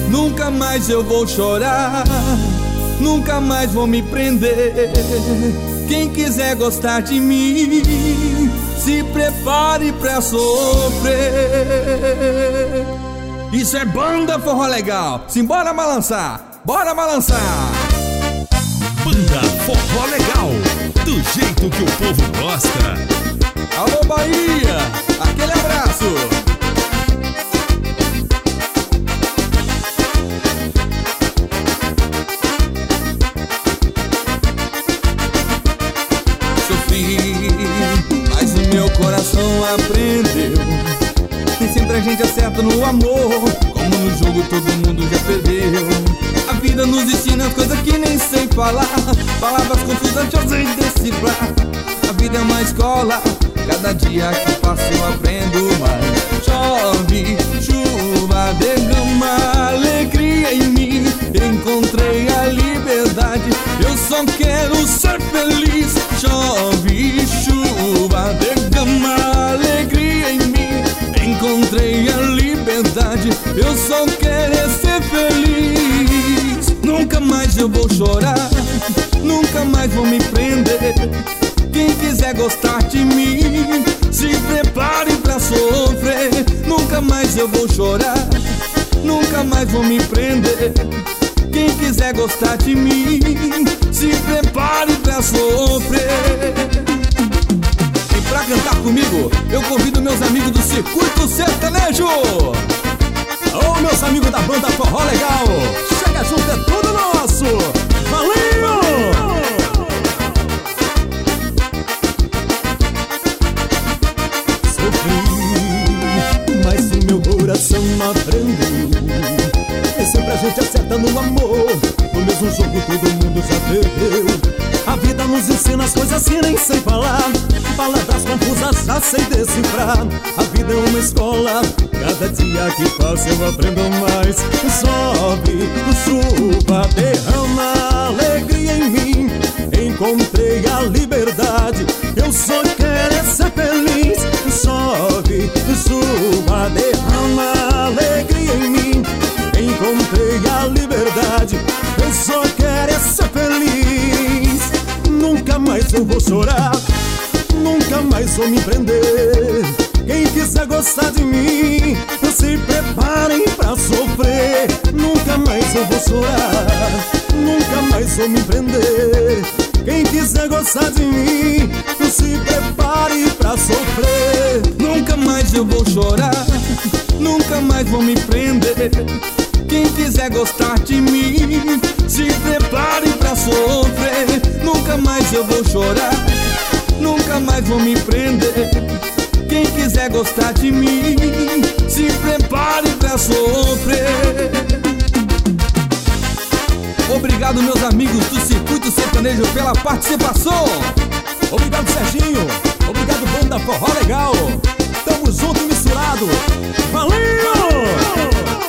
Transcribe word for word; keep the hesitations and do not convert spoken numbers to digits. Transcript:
Nunca mais eu vou chorar, nunca mais vou me prender. Quem quiser gostar de mim, se prepare pra sofrer. Isso é banda forró legal. Simbora balançar, bora balançar. Banda Forró Legal, do jeito que o povo gosta. Alô Bahia, aquele abraço. Sofri, mas o meu coração aprendeu. Nem sempre a gente acerta no amor, como no jogo todo mundo já perdeu. A vida nos ensina coisas que nem sei falar, palavras confusas que eu sei decifrar. A vida é uma escola, cada dia que passa eu aprendo mais. Chove, chuva, derrama alegria em mim. Encontrei a liberdade, eu só quero ser feliz. Chove, chuva, derrama alegria em mim. Encontrei a liberdade, eu só quero é ser feliz. Nunca mais eu vou chorar, nunca mais vou me prender. Quem quiser gostar de mim, se prepare pra sofrer. Nunca mais eu vou chorar, nunca mais vou me prender. Quem quiser gostar de mim, se prepare pra sofrer. E pra cantar comigo, eu convido meus amigos do Circuito Sertanejo. Ô, meus amigos da banda Forró Legal, chega junto, é tudo nosso. Valeu! Sofri, mas o meu coração aprendeu. Nem sempre a gente acerta no amor, no mesmo jogo todo mundo já perdeu. A vida nos ensina as coisas que nem sei falar, palavras confusas já sei decifrar. A vida é uma escola, cada dia que passa eu aprendo mais. Sobe, chuva, derrama alegria em mim. Encontrei a liberdade, eu só quero é ser feliz. Sobe, chuva, derrama alegria em mim. Encontrei a liberdade, eu só quero é ser feliz. Nunca mais eu vou chorar, nunca mais vou me prender. Quem quiser gostar de mim, se preparem pra sofrer. Nunca mais eu vou chorar, nunca mais vou me prender. Quem quiser gostar de mim, se prepare pra sofrer. Nunca mais eu vou chorar, nunca mais vou me prender. Quem quiser gostar de mim, se prepare pra sofrer. Nunca mais eu vou chorar, nunca mais vou me prender. Quem quiser gostar de mim, se prepare pra sofrer. Obrigado, meus amigos do Circuito Sertanejo, pela participação. Obrigado, Serginho. Obrigado, banda Forró Legal. Tamo junto e misturado. Valeu!